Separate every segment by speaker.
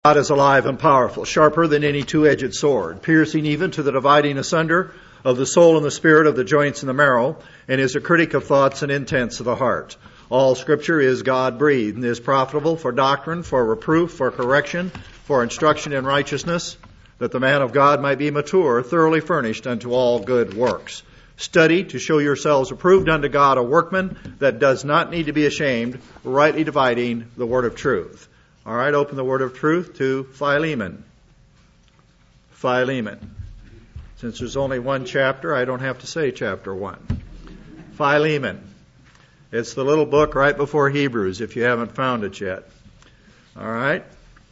Speaker 1: God is alive and powerful, sharper than any two-edged sword, piercing even to the dividing asunder of the soul and the spirit, of the joints and the marrow, and is a critic of thoughts and intents of the heart. All Scripture is God-breathed and is profitable for doctrine, for reproof, for correction, for instruction in righteousness, that the man of God might be mature, thoroughly furnished unto all good works. Study to show yourselves approved unto God, a workman that does not need to be ashamed, rightly dividing the word of truth. All right, open the word of truth to Philemon. Philemon. Since there's only one chapter, I don't have to say chapter 1. Philemon. It's the little book right before Hebrews, if you haven't found it yet. All right.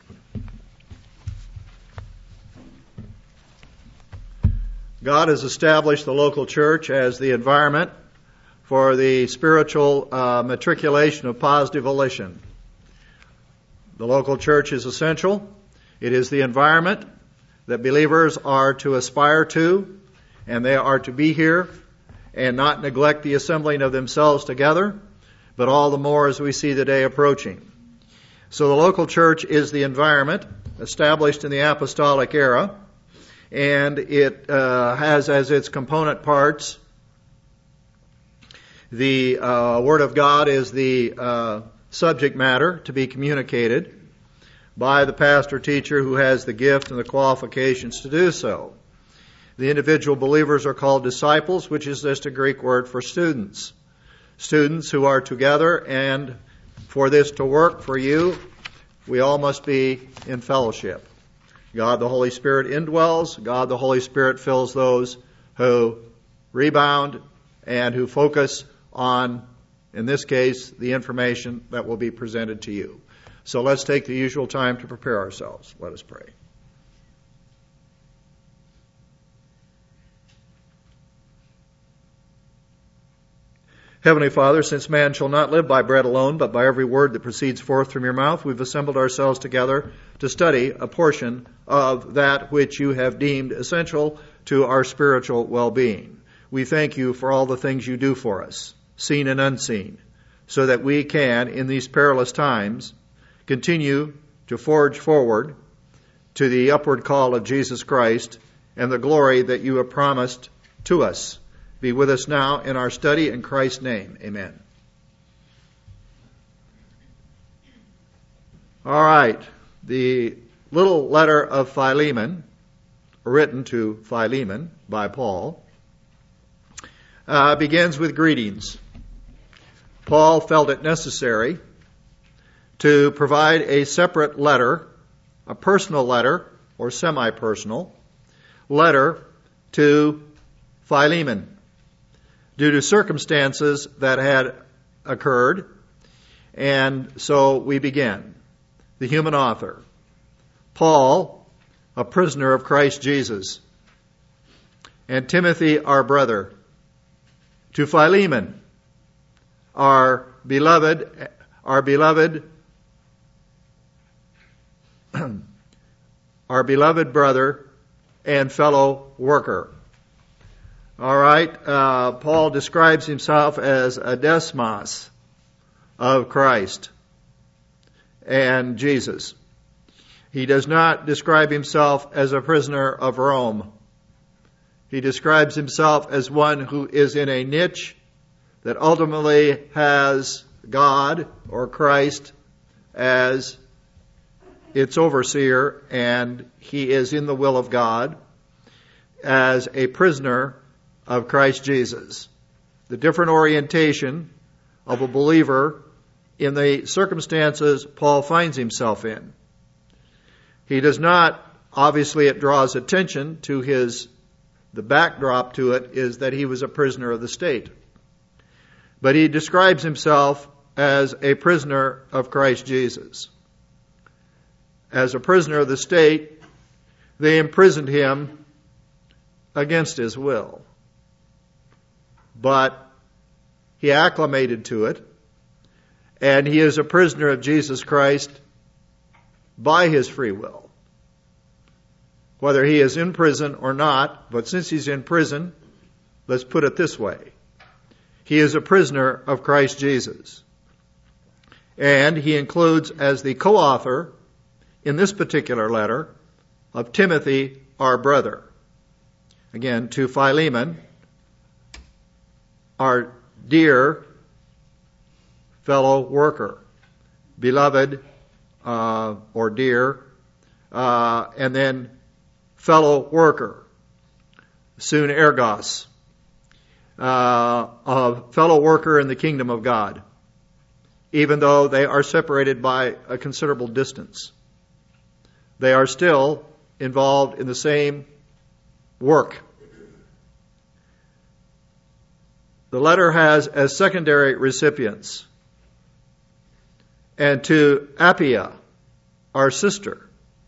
Speaker 1: God has established the local church as the environment for the spiritual matriculation of positive volition. The local church is essential. It is the environment that believers are to aspire to, and they are to be here and not neglect the assembling of themselves together, but all the more as we see the day approaching. So the local church is the environment established in the apostolic era, and it has as its component parts the Word of God is the subject matter to be communicated by the pastor teacher who has the gift and the qualifications to do so. The individual believers are called disciples, which is just a Greek word for students. Students who are together, and for this to work for you, we all must be in fellowship. God the Holy Spirit indwells. God the Holy Spirit fills those who rebound and who focus on, in this case, the information that will be presented to you. So let's take the usual time to prepare ourselves. Let us pray. Heavenly Father, since man shall not live by bread alone, but by every word that proceeds forth from your mouth, we've assembled ourselves together to study a portion of that which you have deemed essential to our spiritual well-being. We thank you for all the things you do for us, seen and unseen, so that we can, in these perilous times, continue to forge forward to the upward call of Jesus Christ and the glory that you have promised to us. Be with us now in our study in Christ's name. Amen. All right. The little letter of Philemon, written to Philemon by Paul, begins with greetings. Paul felt it necessary to provide a separate letter, a personal letter, or semi-personal letter to Philemon, due to circumstances that had occurred. And so we begin. The human author. Paul, a prisoner of Christ Jesus, and Timothy, our brother, to Philemon, our beloved brother and fellow worker. All right, Paul describes himself as a Desmos of Christ and Jesus. He does not describe himself as a prisoner of Rome. He describes himself as one who is in a niche that ultimately has God or Christ as its overseer, and he is in the will of God as a prisoner of Christ Jesus. The different orientation of a believer in the circumstances Paul finds himself in. He does not, obviously it draws attention to the backdrop to it is that he was a prisoner of the state. But he describes himself as a prisoner of Christ Jesus. As a prisoner of the state, they imprisoned him against his will. But he acclimated to it, and he is a prisoner of Jesus Christ by his free will. Whether he is in prison or not, but since he's in prison, let's put it this way. He is a prisoner of Christ Jesus. And he includes as the co-author in this particular letter, of Timothy, our brother. Again, to Philemon, our dear fellow worker, beloved or dear, and then fellow worker, soon ergos, a fellow worker in the kingdom of God, even though they are separated by a considerable distance. They are still involved in the same work. The letter has as secondary recipients, and to Appia, our sister.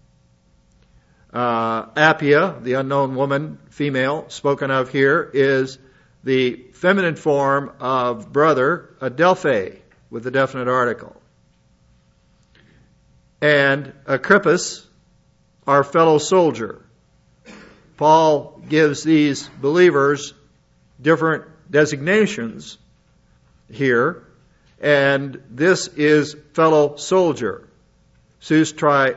Speaker 1: Appia, the unknown woman, female, spoken of here, is the feminine form of brother, Adelphi, with a definite article. And Agrippus, our fellow soldier. Paul gives these believers different designations here, and this is fellow soldier, sus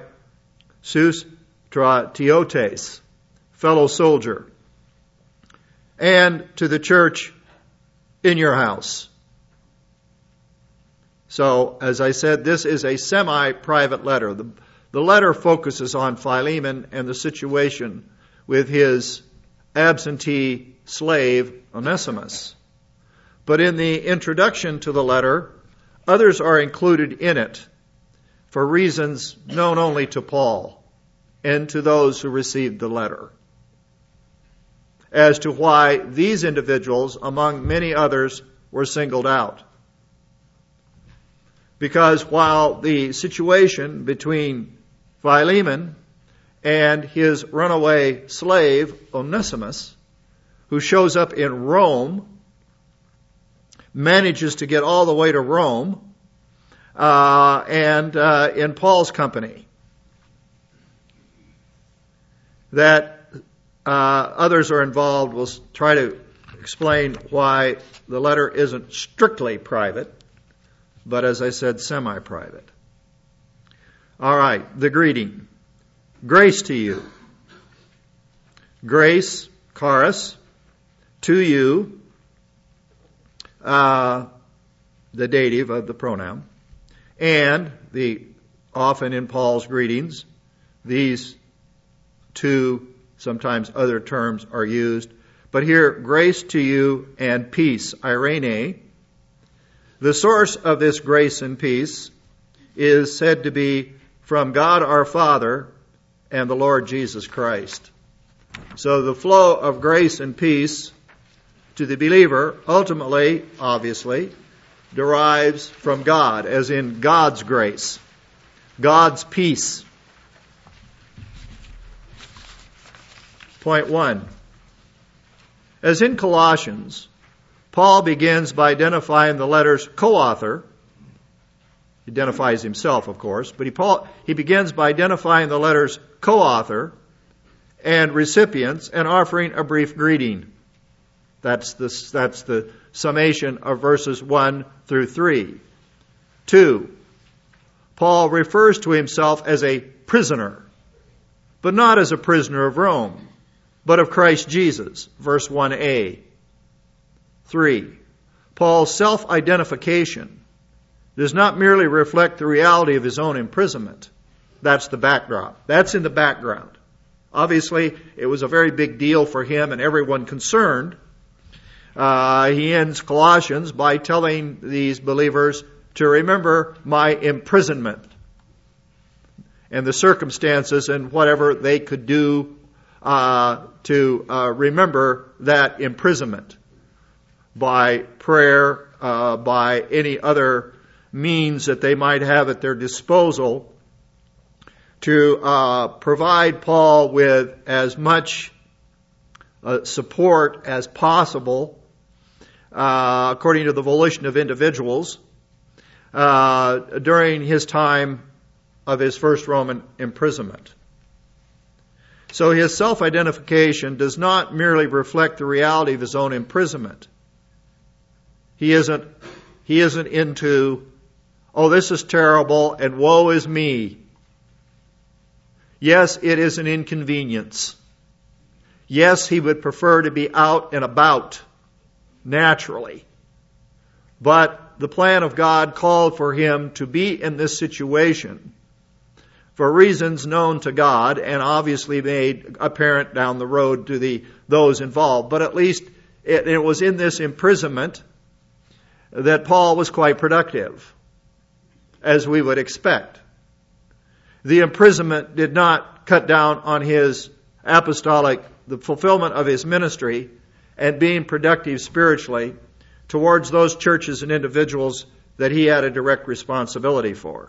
Speaker 1: tiotes, fellow soldier, and to the church in your house. So, as I said, this is a semi-private letter. The letter focuses on Philemon and the situation with his absentee slave, Onesimus. But in the introduction to the letter, others are included in it for reasons known only to Paul and to those who received the letter, as to why these individuals, among many others, were singled out. Because while the situation between Philemon and his runaway slave, Onesimus, who shows up in Rome, manages to get all the way to Rome, and in Paul's company, that others are involved. We'll try to explain why the letter isn't strictly private, but as I said, semi-private. All right, the greeting. Grace to you. Grace, charis, to you, the dative of the pronoun, and often in Paul's greetings, these two, sometimes other terms are used, but here, grace to you and peace, eirene. The source of this grace and peace is said to be from God our Father and the Lord Jesus Christ. So the flow of grace and peace to the believer ultimately, obviously, derives from God, as in God's grace, God's peace. Point 1. As in Colossians, Paul begins by identifying the letter's co-author. He identifies himself, of course, but he begins by identifying the letter's co-author and recipients and offering a brief greeting. That's the summation of verses 1 through 3. 2. Paul refers to himself as a prisoner, but not as a prisoner of Rome, but of Christ Jesus, verse 1a. 3. Paul's self-identification does not merely reflect the reality of his own imprisonment. That's the backdrop. That's in the background. Obviously, it was a very big deal for him and everyone concerned. He ends Colossians by telling these believers to remember my imprisonment and the circumstances and whatever they could do to remember that imprisonment by prayer, by any other means that they might have at their disposal to provide Paul with as much support as possible according to the volition of individuals during his time of his first Roman imprisonment. So his self-identification does not merely reflect the reality of his own imprisonment. He isn't into, oh, this is terrible and woe is me. Yes, it is an inconvenience. Yes, he would prefer to be out and about naturally. But the plan of God called for him to be in this situation for reasons known to God and obviously made apparent down the road to those involved. But at least it was in this imprisonment that Paul was quite productive, as we would expect. The imprisonment did not cut down on his the fulfillment of his ministry and being productive spiritually towards those churches and individuals that he had a direct responsibility for.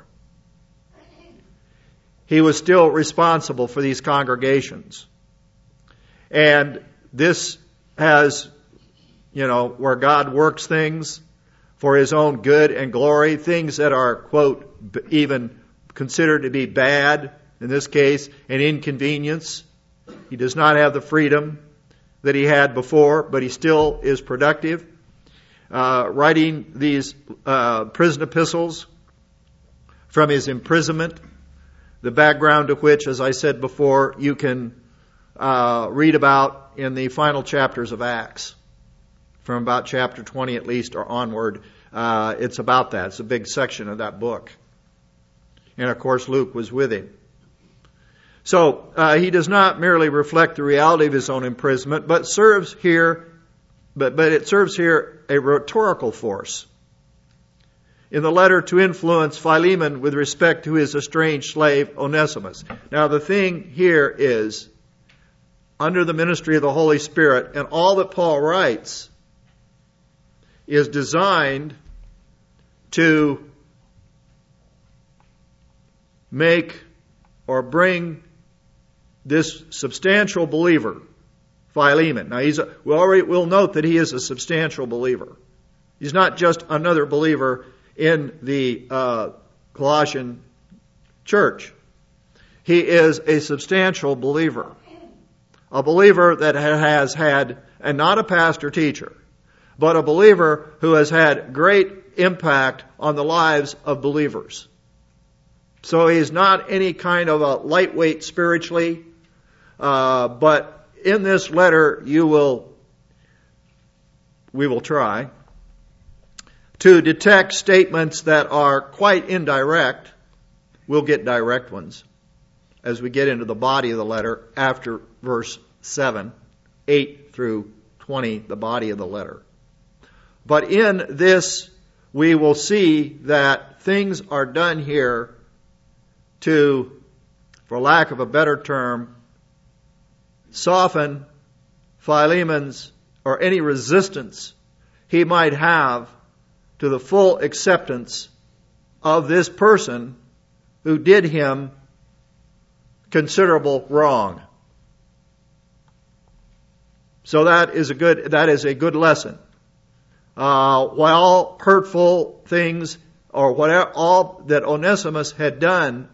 Speaker 1: He was still responsible for these congregations. And this has, where God works things for his own good and glory, things that are, quote, even considered to be bad, in this case, an inconvenience. He does not have the freedom that he had before, but he still is productive. Writing these prison epistles from his imprisonment, the background of which, as I said before, you can read about in the final chapters of Acts. From about chapter 20 at least or onward, it's about that. It's a big section of that book. And of course Luke was with him. So he does not merely reflect the reality of his own imprisonment, but it serves here a rhetorical force in the letter to influence Philemon with respect to his estranged slave Onesimus. Now the thing here is, under the ministry of the Holy Spirit, and all that Paul writes is designed to make or bring this substantial believer, Philemon. Now we'll note that he is a substantial believer. He's not just another believer in the Colossian church. He is a substantial believer. A believer that has had, and not a pastor teacher, but a believer who has had great impact on the lives of believers. So he's not any kind of a lightweight spiritually, but in this letter we will try to detect statements that are quite indirect. We'll get direct ones as we get into the body of the letter after verse 7, 8 through 20, the body of the letter. But in this, we will see that things are done here to, for lack of a better term, soften Philemon's or any resistance he might have to the full acceptance of this person who did him considerable wrong. So that is a good lesson. While hurtful things or whatever all that Onesimus had done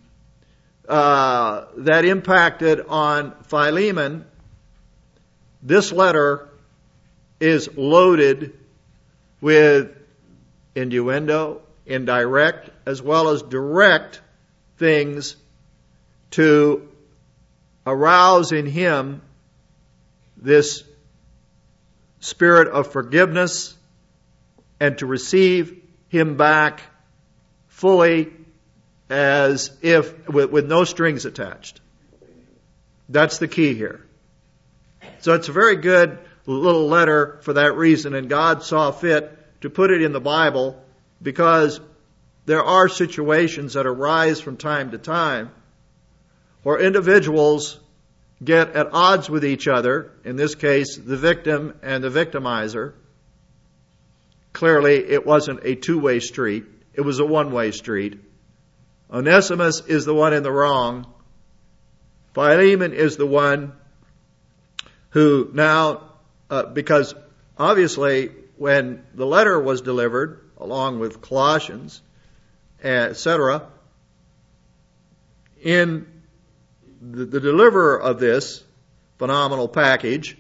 Speaker 1: that impacted on Philemon, this letter is loaded with innuendo, indirect, as well as direct things to arouse in him this spirit of forgiveness and to receive him back fully as if with no strings attached. That's the key here. So it's a very good little letter for that reason, and God saw fit to put it in the Bible because there are situations that arise from time to time where individuals get at odds with each other, in this case the victim and the victimizer. Clearly it wasn't a two-way street, it was a one-way street. Onesimus is the one in the wrong. Philemon is the one who now, because obviously when the letter was delivered, along with Colossians, etc., in the deliverer of this phenomenal package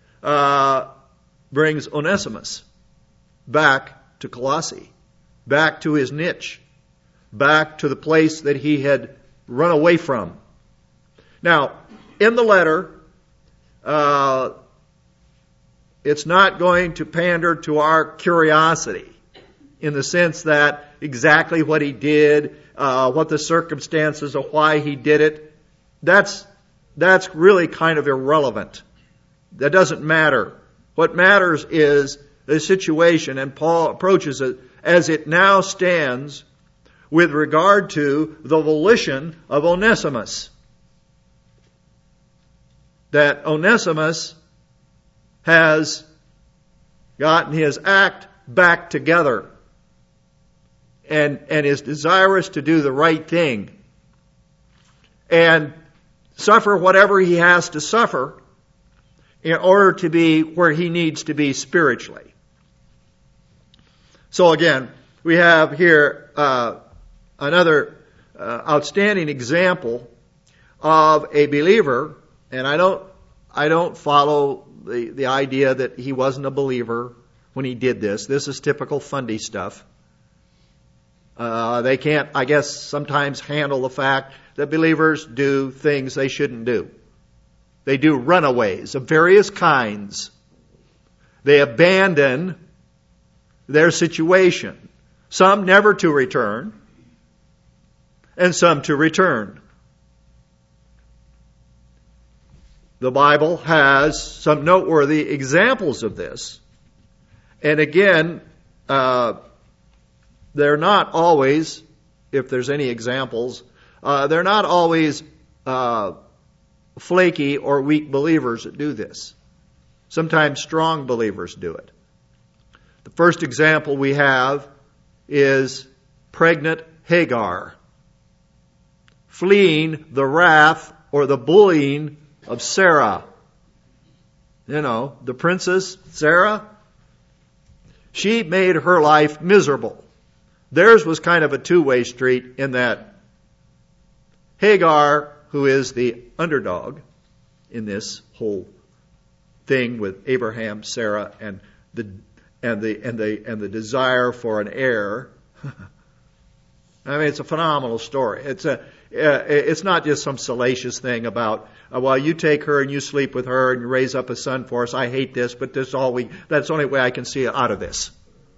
Speaker 1: brings Onesimus back to Colossae, back to his niche, back to the place that he had run away from Now, in the letter, it's not going to pander to our curiosity in the sense that exactly what he did, what the circumstances of why he did it, that's really kind of irrelevant. That doesn't matter. What matters is the situation, and Paul approaches it as it now stands with regard to the volition of Onesimus. That Onesimus has gotten his act back together and is desirous to do the right thing and suffer whatever he has to suffer in order to be where he needs to be spiritually. So again, we have here another outstanding example of a believer, and I don't follow the idea that he wasn't a believer when he did this. This is typical fundy stuff. They can't, I guess, sometimes handle the fact that believers do things they shouldn't do. They do runaways of various kinds. They abandon their situation. Some never to return, and some to return. The Bible has some noteworthy examples of this. And again, they're not always, if there's any examples, they're not always flaky or weak believers that do this. Sometimes strong believers do it. The first example we have is pregnant Hagar, fleeing the wrath or the bullying of Sarah. You know, the princess Sarah, she made her life miserable. Theirs was kind of a two-way street in that Hagar, who is the underdog in this whole thing with Abraham, Sarah, and the desire for an heir. I mean, it's a phenomenal story. It's not just some salacious thing about, well, you take her and you sleep with her and you raise up a son for us. I hate this, but that's the only way I can see out of this.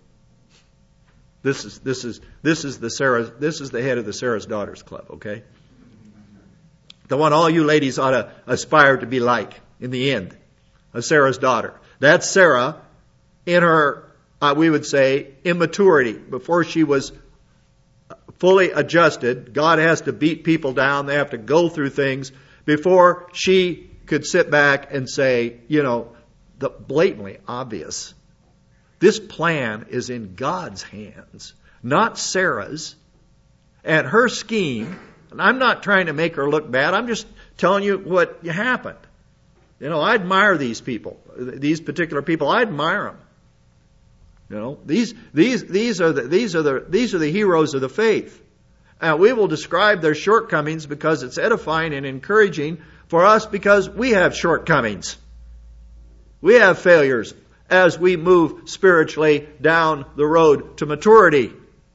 Speaker 1: This is the head of the Sarah's Daughters Club, okay? The one all you ladies ought to aspire to be like in the end, a Sarah's daughter. That's Sarah in her, we would say, immaturity. Before she was fully adjusted, God has to beat people down. They have to go through things before she could sit back and say, you know, the blatantly obvious. This plan is in God's hands, not Sarah's. And her scheme, and I'm not trying to make her look bad, I'm just telling you what happened. You know, I admire these people, these particular people. I admire them. You know, these are the heroes of the faith. And we will describe their shortcomings because it's edifying and encouraging for us because we have shortcomings. We have failures as we move spiritually down the road to maturity.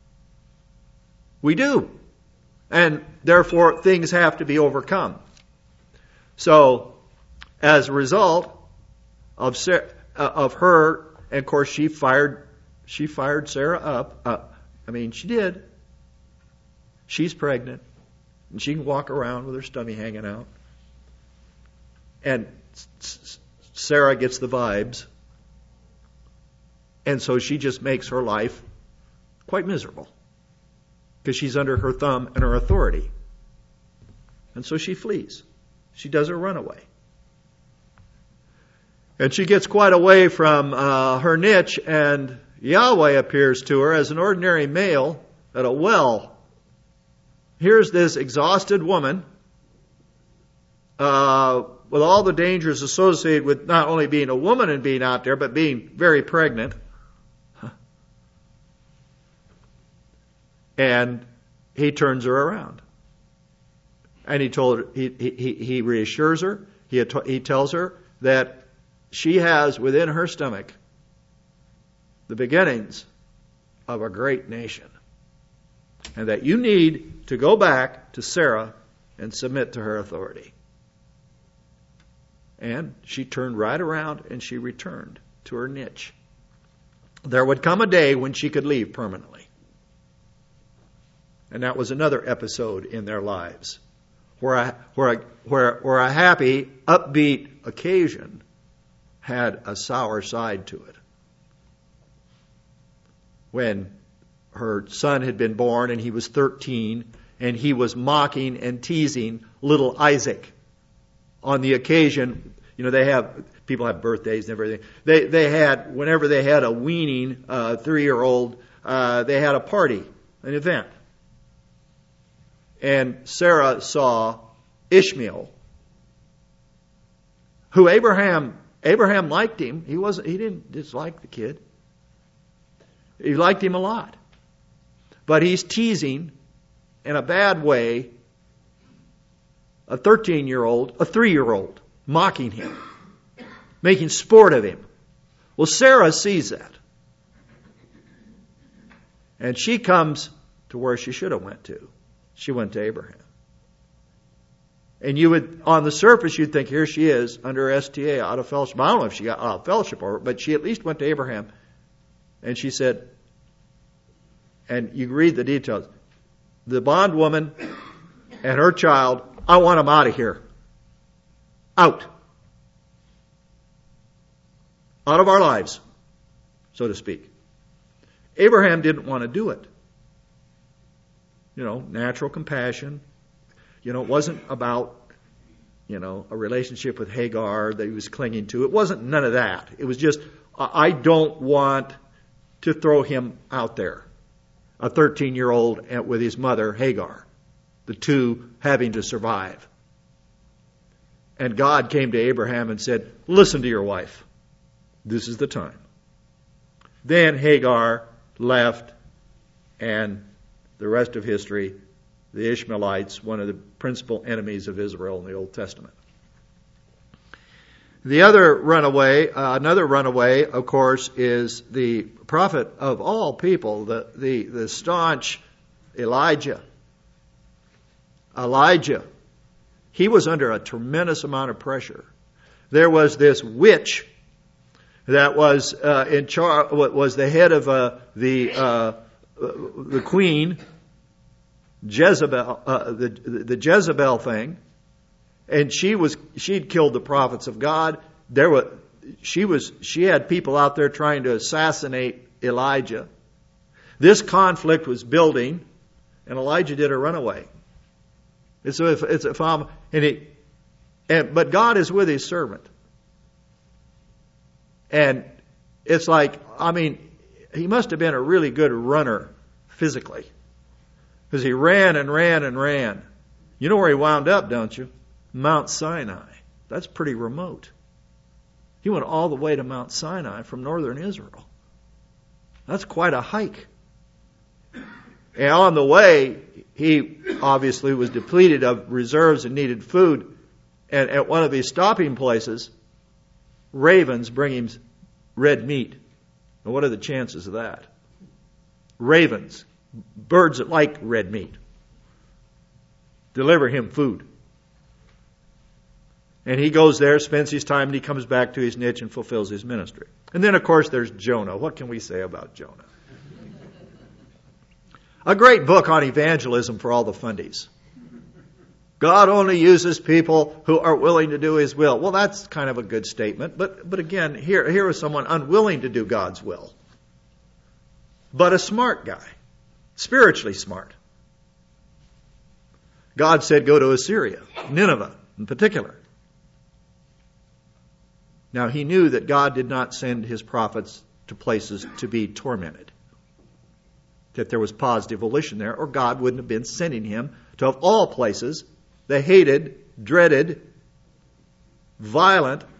Speaker 1: We do. And therefore, things have to be overcome. So, as a result of her, and of course, she fired Sarah up. She did. She's pregnant, and she can walk around with her stomach hanging out. And Sarah gets the vibes. And so she just makes her life quite miserable because she's under her thumb and her authority. And so she flees. She does a runaway. And she gets quite away from her niche, and Yahweh appears to her as an ordinary male at a well. Here's this exhausted woman with all the dangers associated with not only being a woman and being out there, but being very pregnant. And he turns her around. And he reassures her. He tells her that she has within her stomach the beginnings of a great nation. And that you need to go back to Sarah and submit to her authority. And she turned right around and she returned to her niche. There would come a day when she could leave permanently. And that was another episode in their lives where a happy, upbeat occasion had a sour side to it. When her son had been born and he was 13, and he was mocking and teasing little Isaac on the occasion, people have birthdays and everything. They had, whenever they had a weaning 3-year-old, they had a party, an event. And Sarah saw Ishmael, who Abraham liked him. He didn't dislike the kid. He liked him a lot. But he's teasing in a bad way a 13-year-old, a 3-year-old, mocking him, making sport of him. Well, Sarah sees that. And she comes to where she should have went to. She went to Abraham. And you would, on the surface, you'd think, here she is under STA, out of fellowship. I don't know if she got out of fellowship over it, but she at least went to Abraham. And she said, and you read the details, the bondwoman and her child, I want them out of here. Out. Out of our lives, so to speak. Abraham didn't want to do it. Natural compassion. It wasn't about, a relationship with Hagar that he was clinging to. It wasn't none of that. It was just, I don't want to throw him out there. A 13-year-old with his mother, Hagar. The two having to survive. And God came to Abraham and said, listen to your wife. This is the time. Then Hagar left, and the rest of history, the Ishmaelites, one of the principal enemies of Israel in the Old Testament. The other runaway, another runaway, of course, is the prophet of all people, the staunch Elijah. Elijah. He was under a tremendous amount of pressure. There was this witch that was in charge, was the head of the queen, Jezebel, the Jezebel thing, and she'd killed the prophets of God. She had people out there trying to assassinate Elijah. This conflict was building, and Elijah did a runaway. But God is with His servant. And it's like, he must have been a really good runner physically. Because he ran and ran and ran. You know where he wound up, don't you? Mount Sinai. That's pretty remote. He went all the way to Mount Sinai from northern Israel. That's quite a hike. And on the way, he obviously was depleted of reserves and needed food. And at one of these stopping places, ravens bring him red meat. Now, what are the chances of that? Ravens, birds that like red meat, deliver him food. And he goes there, spends his time, and he comes back to his niche and fulfills his ministry. And then, of course, there's Jonah. What can we say about Jonah? A great book on evangelism for all the fundies. God only uses people who are willing to do His will. Well, that's kind of a good statement. But again, here is someone unwilling to do God's will. But a smart guy. Spiritually smart. God said, go to Assyria, Nineveh in particular. Now, he knew that God did not send His prophets to places to be tormented. That there was positive volition there, or God wouldn't have been sending him to, of all places, the hated, dreaded, violent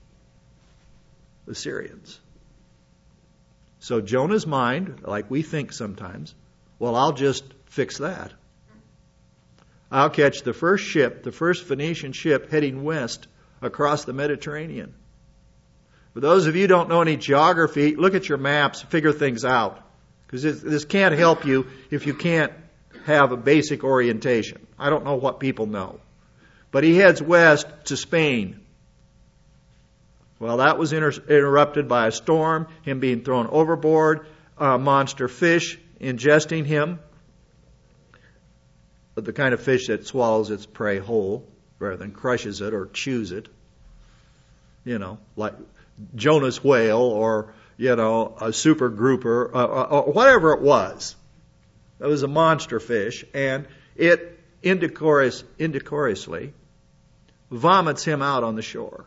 Speaker 1: Assyrians. So Jonah's mind, like we think sometimes, well, I'll just fix that. I'll catch the first ship, the first Phoenician ship heading west across the Mediterranean. For those of you who don't know any geography, look at your maps, figure things out. Because this can't help you if you can't have a basic orientation. I don't know what people know. But he heads west to Spain. Well, that was interrupted by a storm, him being thrown overboard, a monster fish ingesting him, the kind of fish that swallows its prey whole rather than crushes it or chews it. Like Jonah's whale or, a super grouper, or whatever it was. It was a monster fish, and it indecorously vomits him out on the shore.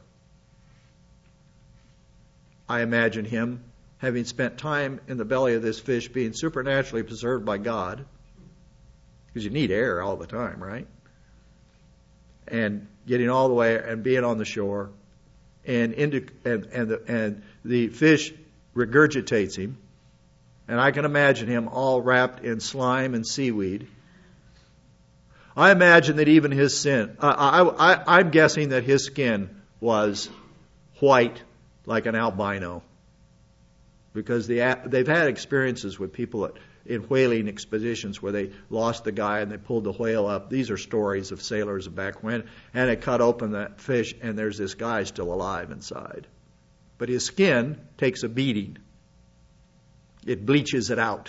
Speaker 1: I imagine him having spent time in the belly of this fish being supernaturally preserved by God, because you need air all the time, right? And getting all the way and being on the shore, and the fish regurgitates him, and I can imagine him all wrapped in slime and seaweed. I imagine that even his sin, I'm guessing that his skin was white like an albino, because they've had experiences with people in whaling expeditions where they lost the guy and they pulled the whale up. These are stories of sailors back when, and they cut open that fish and there's this guy still alive inside. But his skin takes a beating. It bleaches it out.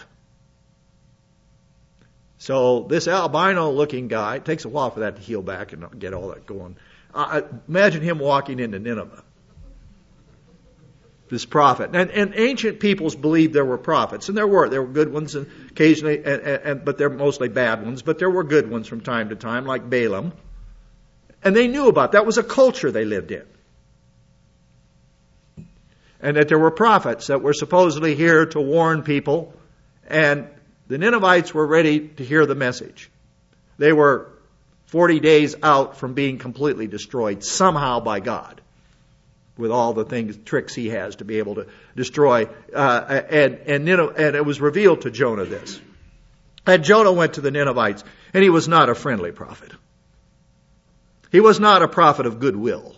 Speaker 1: So this albino-looking guy, it takes a while for that to heal back and get all that going. Imagine him walking into Nineveh. This prophet. And ancient peoples believed there were prophets, and there were good ones, and occasionally, but they're mostly bad ones. But there were good ones from time to time, like Balaam, and they knew about that. Was a culture they lived in, and that there were prophets that were supposedly here to warn people, and the Ninevites were ready to hear the message. They were 40 days out from being completely destroyed somehow by God, with all the tricks he has to be able to destroy. And it was revealed to Jonah this. And Jonah went to the Ninevites, and he was not a friendly prophet. He was not a prophet of goodwill.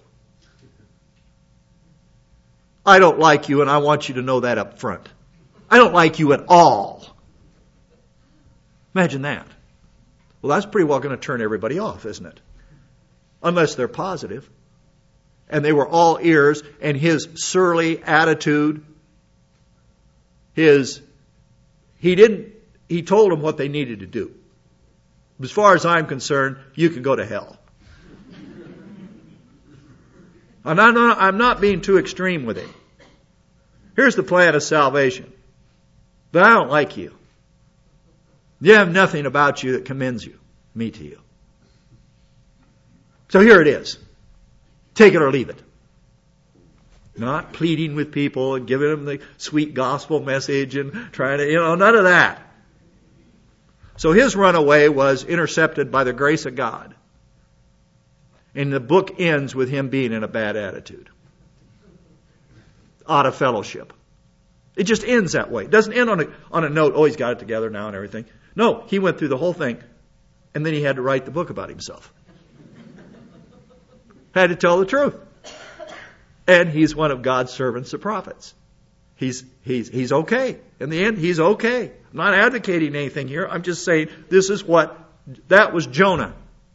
Speaker 1: I don't like you, and I want you to know that up front. I don't like you at all. Imagine that. Well, that's pretty well going to turn everybody off, isn't it? Unless they're positive. And they were all ears, and his surly attitude, he told them what they needed to do. As far as I'm concerned, you can go to hell. I'm not being too extreme with him. Here's the plan of salvation. But I don't like you. You have nothing about you that commends me to you. So here it is. Take it or leave it. Not pleading with people and giving them the sweet gospel message and trying to, none of that. So his runaway was intercepted by the grace of God. And the book ends with him being in a bad attitude. Out of fellowship. It just ends that way. It doesn't end on a note, he's got it together now and everything. No, he went through the whole thing. And then he had to write the book about himself. Had to tell the truth. And he's one of God's servants, the prophets. He's okay. In the end, he's okay. I'm not advocating anything here. I'm just saying that was Jonah.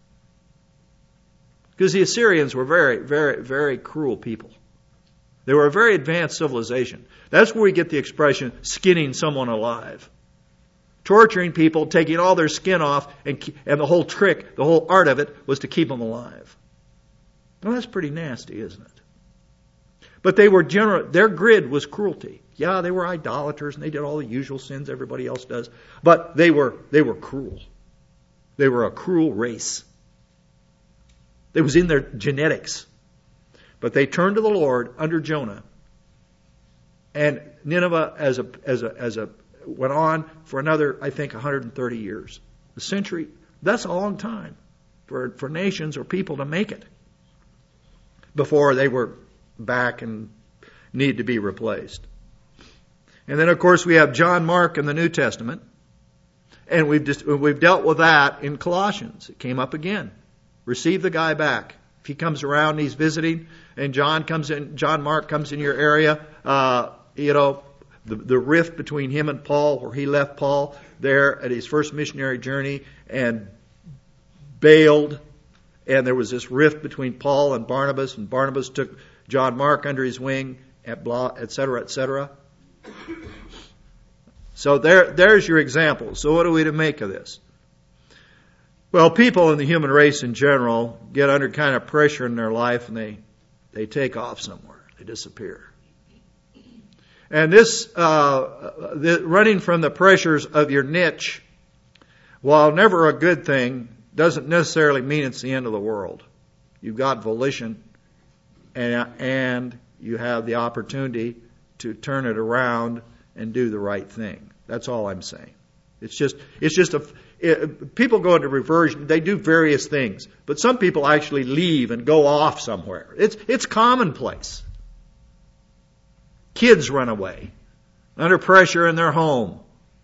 Speaker 1: Because the Assyrians were very, very, very cruel people. They were a very advanced civilization. That's where we get the expression, skinning someone alive. Torturing people, taking all their skin off, and the whole trick, the whole art of it, was to keep them alive. Well, that's pretty nasty, isn't it? But their grid was cruelty. Yeah, they were idolaters and they did all the usual sins everybody else does. But they were cruel. They were a cruel race. It was in their genetics. But they turned to the Lord under Jonah. And Nineveh went on for another, I think, 130 years. A century. That's a long time for nations or people to make it before they were back and need to be replaced. And then, of course, we have John Mark in the New Testament. And we've dealt with that in Colossians. It came up again. Receive the guy back. If he comes around and he's visiting, and John Mark comes in your area, the rift between him and Paul, where he left Paul there at his first missionary journey and bailed. And there was this rift between Paul and Barnabas took John Mark under his wing, etc., etc. So there's your example. So what are we to make of this? Well, people in the human race in general get under kind of pressure in their life and they take off somewhere. They disappear. And this running from the pressures of your niche, while never a good thing, doesn't necessarily mean it's the end of the world. You've got volition and you have the opportunity to turn it around and do the right thing. That's all I'm saying. People go into reversion. They do various things, but some people actually leave and go off somewhere. It's commonplace. Kids run away under pressure in their home.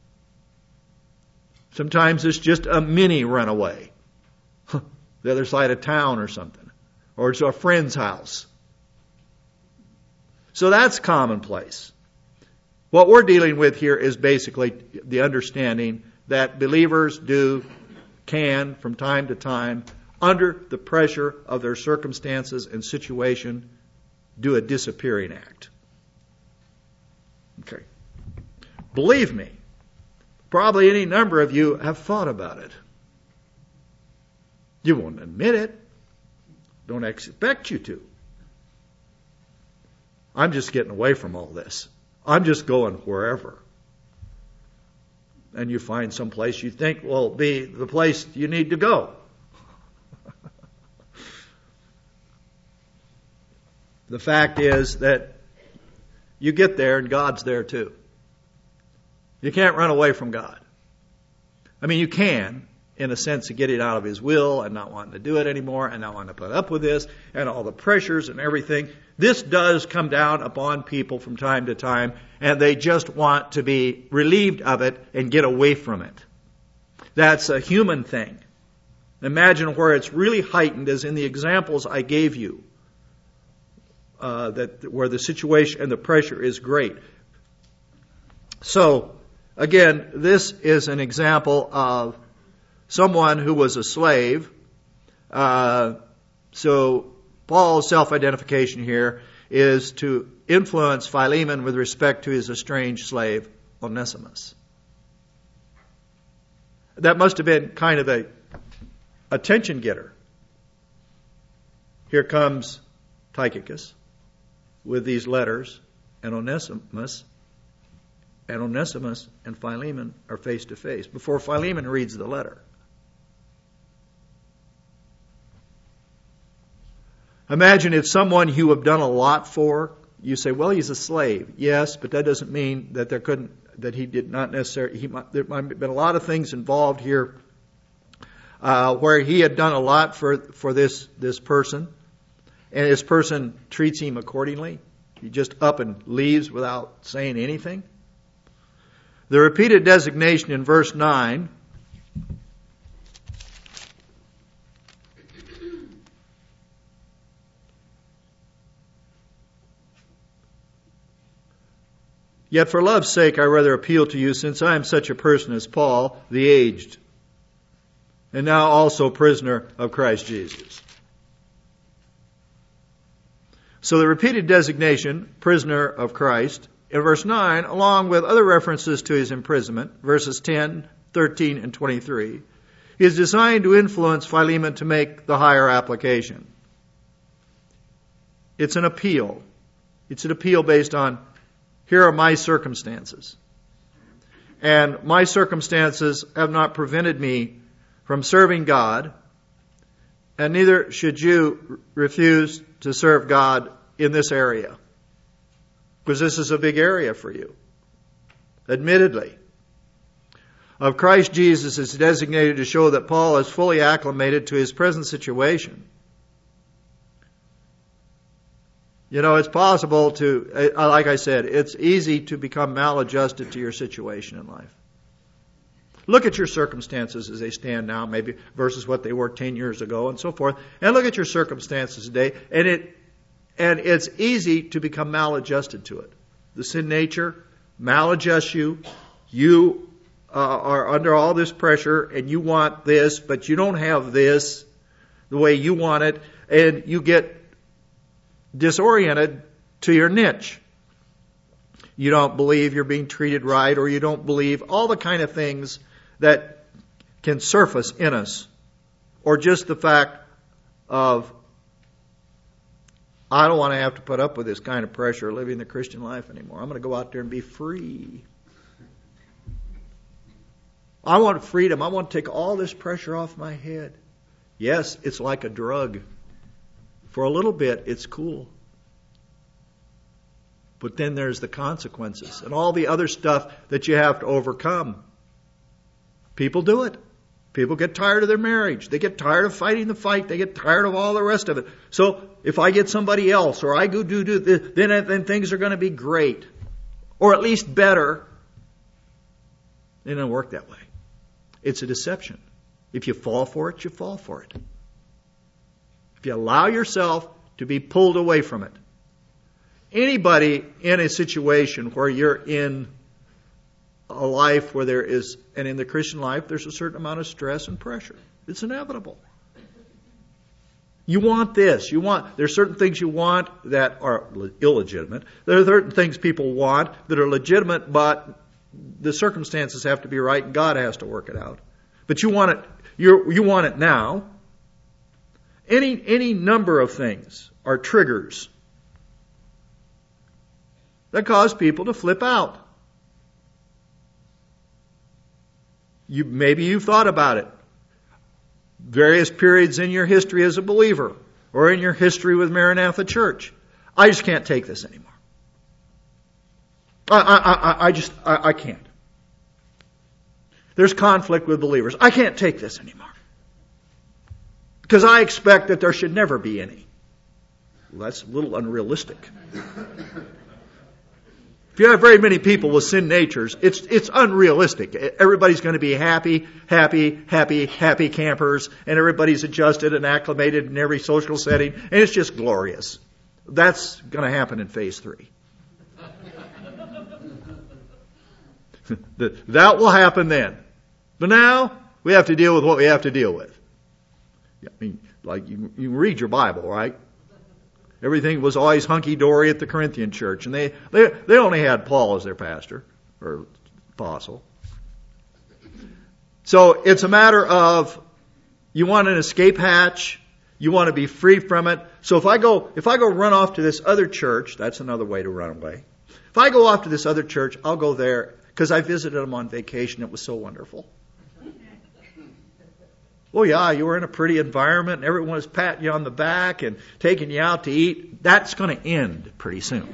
Speaker 1: Sometimes it's just a mini runaway, the other side of town or something, or it's a friend's house. So that's commonplace. What we're dealing with here is basically the understanding that believers can, from time to time, under the pressure of their circumstances and situation, do a disappearing act. Okay. Believe me, probably any number of you have thought about it. You won't admit it. Don't expect you to. I'm just getting away from all this. I'm just going wherever. And you find some place you think will be the place you need to go. The fact is that you get there and God's there too. You can't run away from God. I mean, you can, in a sense, of getting out of His will and not wanting to do it anymore and not wanting to put up with this and all the pressures and everything. This does come down upon people from time to time, and they just want to be relieved of it and get away from it. That's a human thing. Imagine where it's really heightened, as in the examples I gave you, where the situation and the pressure is great. So, again, this is an example of someone who was a slave. So Paul's self-identification here is to influence Philemon with respect to his estranged slave, Onesimus. That must have been kind of a attention getter. Here comes Tychicus with these letters, and Onesimus and Philemon are face to face before Philemon reads the letter. Imagine it's someone you have done a lot for. You say, well, he's a slave. Yes, but that doesn't mean that he did not necessarily, there might have been a lot of things involved here where he had done a lot for this person, and this person treats him accordingly. He just up and leaves without saying anything. The repeated designation in verse 9 Yet for love's sake I rather appeal to you, since I am such a person as Paul, the aged, and now also prisoner of Christ Jesus. So the repeated designation, prisoner of Christ, in verse 9, along with other references to his imprisonment, verses 10, 13, and 23, is designed to influence Philemon to make the higher application. It's an appeal. It's an appeal based on, here are my circumstances. And my circumstances have not prevented me from serving God, and neither should you refuse to serve God in this area. Because this is a big area for you. Admittedly. Of Christ Jesus is designated to show that Paul is fully acclimated to his present situation. You know, it's possible to, like I said, it's easy to become maladjusted to your situation in life. Look at your circumstances as they stand now, maybe versus what they were 10 years ago and so forth. And look at your circumstances today, and it's easy to become maladjusted to it. The sin nature maladjusts you. You are under all this pressure, and you want this, but you don't have this the way you want it, and you get disoriented to your niche. You don't believe you're being treated right, or you don't believe all the kind of things that can surface in us. Or just the fact of, I don't want to have to put up with this kind of pressure living the Christian life anymore. I'm going to go out there and be free. I want freedom. I want to take all this pressure off my head. Yes, it's like a drug. For a little bit, it's cool. But then there's the consequences and all the other stuff that you have to overcome. People do it. People get tired of their marriage. They get tired of fighting the fight. They get tired of all the rest of it. So if I get somebody else, or I go do this, then things are going to be great. Or at least better. It doesn't work that way. It's a deception. If you fall for it, you fall for it. If you allow yourself to be pulled away from it. Anybody in a situation where you're in a life where there is, and in the Christian life, there's a certain amount of stress and pressure. It's inevitable. You want this. There's certain things you want that are illegitimate. There are certain things people want that are legitimate, but the circumstances have to be right and God has to work it out. But you want it, you want it now. Any number of things are triggers that cause people to flip out. Maybe you've thought about it. Various periods in your history as a believer, or in your history with Maranatha Church. I just can't take this anymore. I can't. There's conflict with believers. I can't take this anymore. Because I expect that there should never be any. Well, that's a little unrealistic. If you have very many people with sin natures, it's unrealistic. Everybody's going to be happy campers, and everybody's adjusted and acclimated in every social setting, and it's just glorious. That's going to happen in phase 3. That will happen then. But now, we have to deal with what we have to deal with. I mean, like you read your Bible, right? Everything was always hunky-dory at the Corinthian church. And they only had Paul as their pastor, or apostle. So it's a matter of, you want an escape hatch, you want to be free from it. So if I go run off to this other church, that's another way to run away. If I go off to this other church, I'll go there because I visited them on vacation. It was so wonderful. Oh yeah, you were in a pretty environment and everyone was patting you on the back and taking you out to eat. That's going to end pretty soon.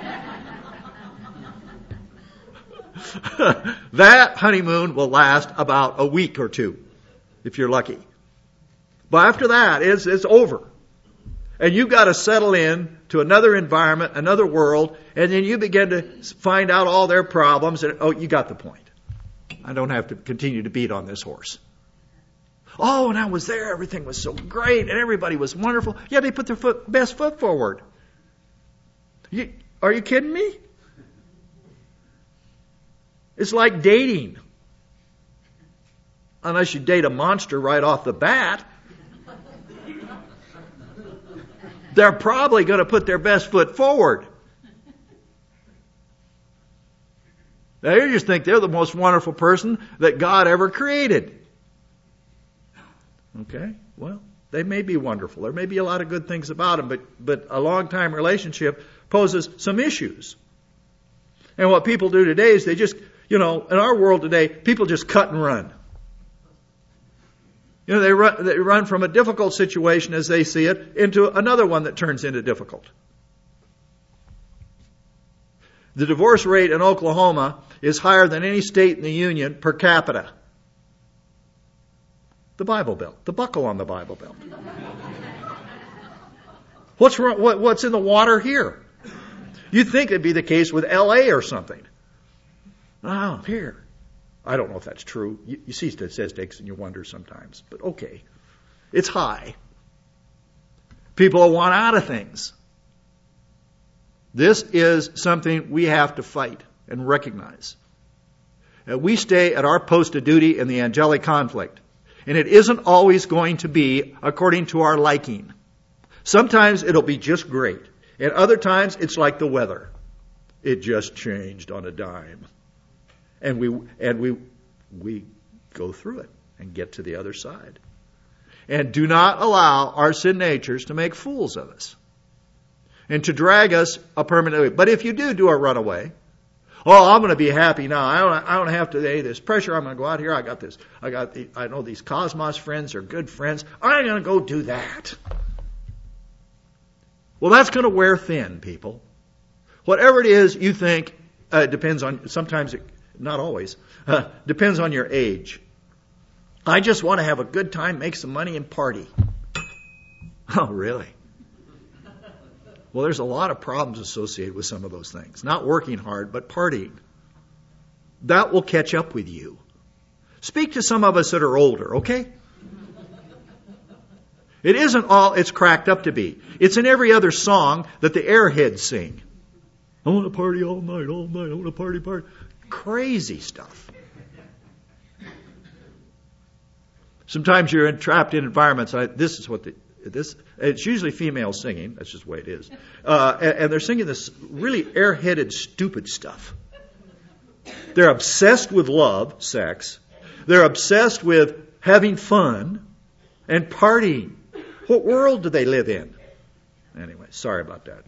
Speaker 1: That honeymoon will last about a week or two, if you're lucky. But after that, it's over. And you've got to settle in to another environment, another world, and then you begin to find out all their problems. And, oh, you got the point. I don't have to continue to beat on this horse. Oh, and I was there. Everything was so great, and everybody was wonderful. Yeah, they put their best foot forward. Are you kidding me? It's like dating. Unless you date a monster right off the bat. They're probably going to put their best foot forward. Now you just think they're the most wonderful person that God ever created. Okay, well, they may be wonderful. There may be a lot of good things about them, but a long-time relationship poses some issues. And what people do today is they just, in our world today, people just cut and run. They run from a difficult situation as they see it into another one that turns into difficult. The divorce rate in Oklahoma is higher than any state in the Union per capita. The Bible Belt. The buckle on the Bible Belt. What's wrong? What's in the water here? You'd think it'd be the case with L.A. or something. Oh, here. I don't know if that's true. You see statistics and you wonder sometimes. But okay. It's high. People want out of things. This is something we have to fight and recognize. We stay at our post of duty in the angelic conflict. And it isn't always going to be according to our liking. Sometimes it'll be just great. And other times, it's like the weather. It just changed on a dime. And we go through it and get to the other side. And do not allow our sin natures to make fools of us and to drag us a permanent way. But if you do a runaway, I'm going to be happy now. I don't have to this pressure. I'm going to go out here. I know these cosmos friends are good friends. I'm going to go do that. Well, that's going to wear thin, people. Whatever it is you think depends on, sometimes, not always, depends on your age. I just want to have a good time, make some money, and party. Oh, really? Well, there's a lot of problems associated with some of those things. Not working hard, but partying. That will catch up with you. Speak to some of us that are older, okay? It isn't all it's cracked up to be. It's in every other song that the airheads sing. I want to party all night. I want to party. Crazy stuff. Sometimes you're trapped in environments. It's usually female singing. That's just the way it is. And they're singing this really airheaded, stupid stuff. They're obsessed with love, sex. They're obsessed with having fun and partying. What world do they live in? Anyway, sorry about that.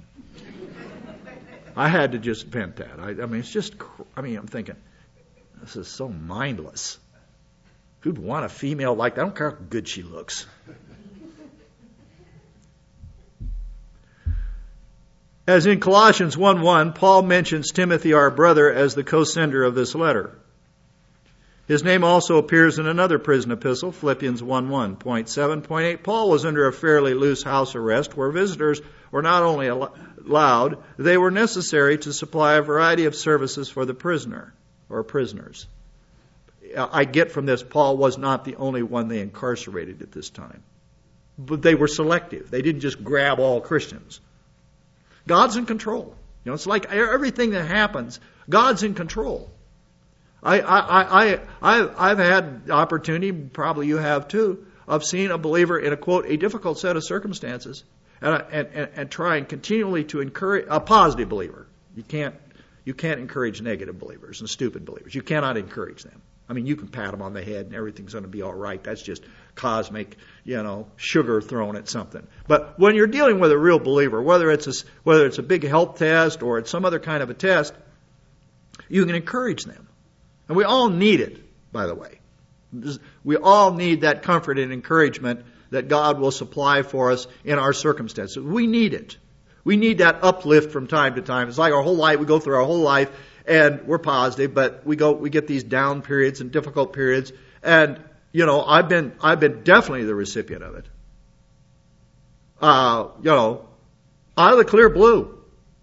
Speaker 1: I had to just vent that. I'm thinking, this is so mindless. Who'd want a female like that? I don't care how good she looks. As in Colossians 1:1, Paul mentions Timothy, our brother, as the co-sender of this letter. His name also appears in another prison epistle, Philippians 1:1. Point 7. Point 8, Paul was under a fairly loose house arrest where visitors were not only allowed, they were necessary to supply a variety of services for the prisoner or prisoners. I get from this, Paul was not the only one they incarcerated at this time. But they were selective. They didn't just grab all Christians. God's in control. It's like everything that happens, God's in control. I've had the opportunity, probably you have too, of seeing a believer in a difficult set of circumstances and trying continually to encourage a positive believer. You can't encourage negative believers and stupid believers. You cannot encourage them. You can pat them on the head and everything's going to be all right. That's just cosmic, sugar thrown at something. But when you're dealing with a real believer, whether it's a big health test or it's some other kind of a test, you can encourage them. And we all need it, by the way. We all need that comfort and encouragement that God will supply for us in our circumstances. We need it. We need that uplift from time to time. It's like our whole life, we go through our whole life and we're positive, but we get these down periods and difficult periods. And, I've been definitely the recipient of it. Out of the clear blue.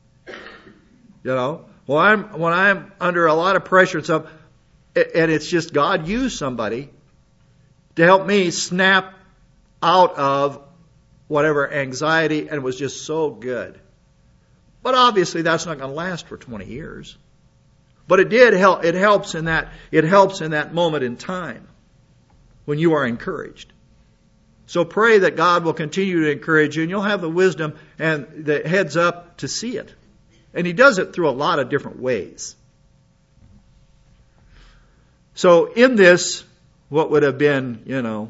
Speaker 1: When I'm under a lot of pressure and stuff, and it's just God used somebody to help me snap out of whatever anxiety, and it was just so good. But obviously that's not going to last for 20 years. But it did help. It helps in that moment in time when you are encouraged. So pray that God will continue to encourage you, and you'll have the wisdom and the heads up to see it. And He does it through a lot of different ways. So in this, what would have been,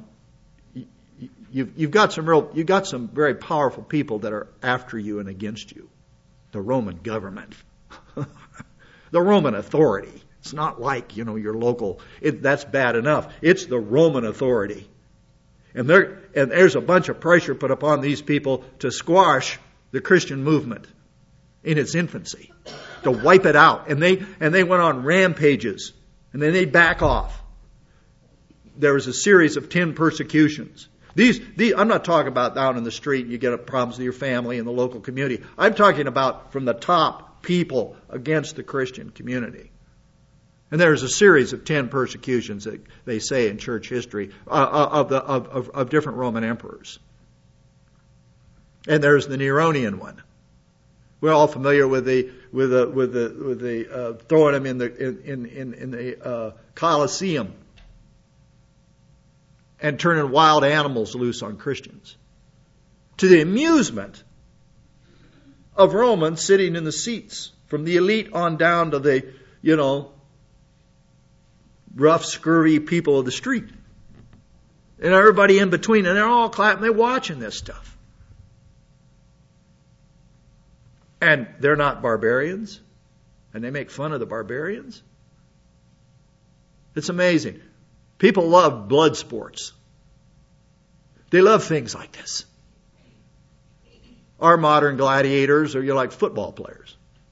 Speaker 1: you've got some very powerful people that are after you and against you. The Roman government. The Roman authority. It's not like, your local, that's bad enough. It's the Roman authority. And there's a bunch of pressure put upon these people to squash the Christian movement in its infancy, to wipe it out. And they went on rampages, and then they back off. There was a series of 10 persecutions. These I'm not talking about down in the street and you get problems with your family and the local community. I'm talking about from the top people against the Christian community. And there's a series of 10 persecutions that they say in church history of different Roman emperors. And there's the Neronian one. We're all familiar with the throwing them in the Colosseum and turning wild animals loose on Christians, to the amusement of Romans sitting in the seats, from the elite on down to the, rough, scurvy people of the street. And everybody in between, and they're all clapping, they're watching this stuff. And they're not barbarians, and they make fun of the barbarians. It's amazing. People love blood sports. They love things like this. Our modern gladiators are like football players.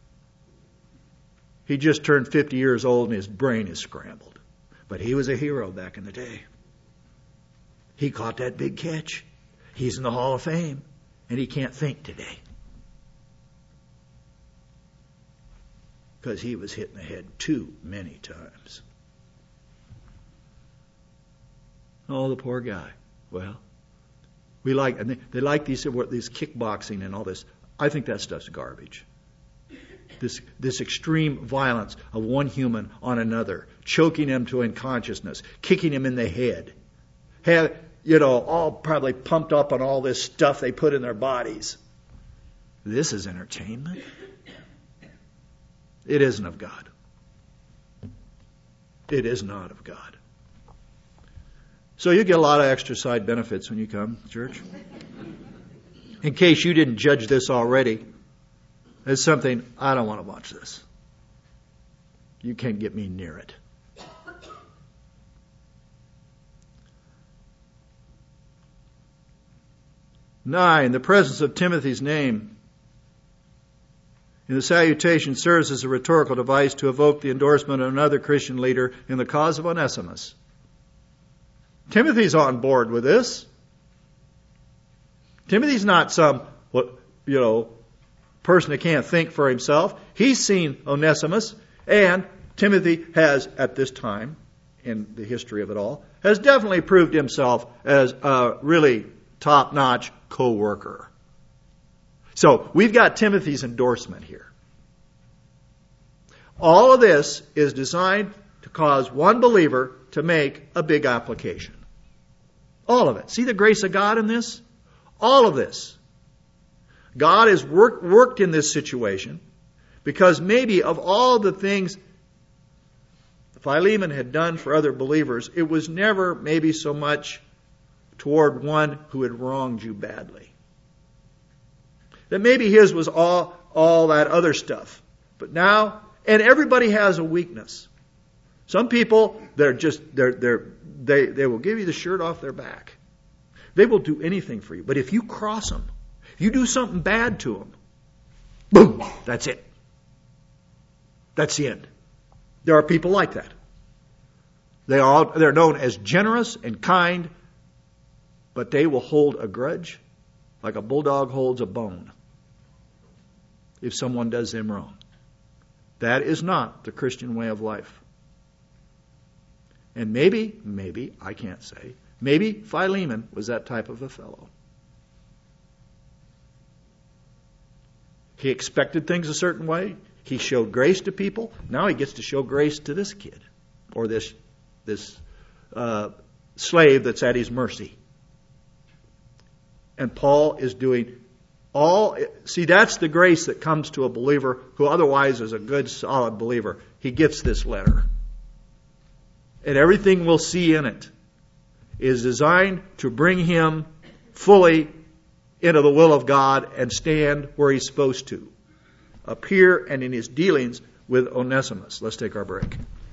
Speaker 1: He just turned 50 years old and his brain is scrambled. But he was a hero back in the day. He caught that big catch. He's in the Hall of Fame. And he can't think today. Because he was hit in the head too many times. Oh, the poor guy. Well, they like these kickboxing and all this. I think that stuff's garbage. This extreme violence of one human on another, choking him to unconsciousness, kicking him in the head, all probably pumped up on all this stuff they put in their bodies. This is entertainment. It isn't of God. It is not of God. So you get a lot of extra side benefits when you come to church. In case you didn't judge this already, it's something, I don't want to watch this. You can't get me near it. Nine, the presence of Timothy's name in the salutation serves as a rhetorical device to evoke the endorsement of another Christian leader in the cause of Onesimus. Timothy's on board with this. Timothy's not some, person that can't think for himself. He's seen Onesimus, and Timothy has, at this time, in the history of it all, has definitely proved himself as a really top-notch co-worker. So, we've got Timothy's endorsement here. All of this is designed to cause one believer to make a big application. All of it. See the grace of God in this? All of this. God has worked in this situation because maybe of all the things Philemon had done for other believers, it was never maybe so much toward one who had wronged you badly. That maybe his was all that other stuff. But now, and everybody has a weakness. Some people, they will give you the shirt off their back. They will do anything for you. But if you cross them, if you do something bad to them, boom, that's it. That's the end. There are people like that. They're known as generous and kind, but they will hold a grudge like a bulldog holds a bone if someone does them wrong. That is not the Christian way of life. And maybe, I can't say, maybe Philemon was that type of a fellow. He expected things a certain way. He showed grace to people. Now he gets to show grace to this kid or this slave that's at his mercy. And Paul is doing that's the grace that comes to a believer who otherwise is a good, solid believer. He gets this letter. And everything we'll see in it is designed to bring him fully into the will of God and stand where he's supposed to. Up here and in his dealings with Onesimus. Let's take our break.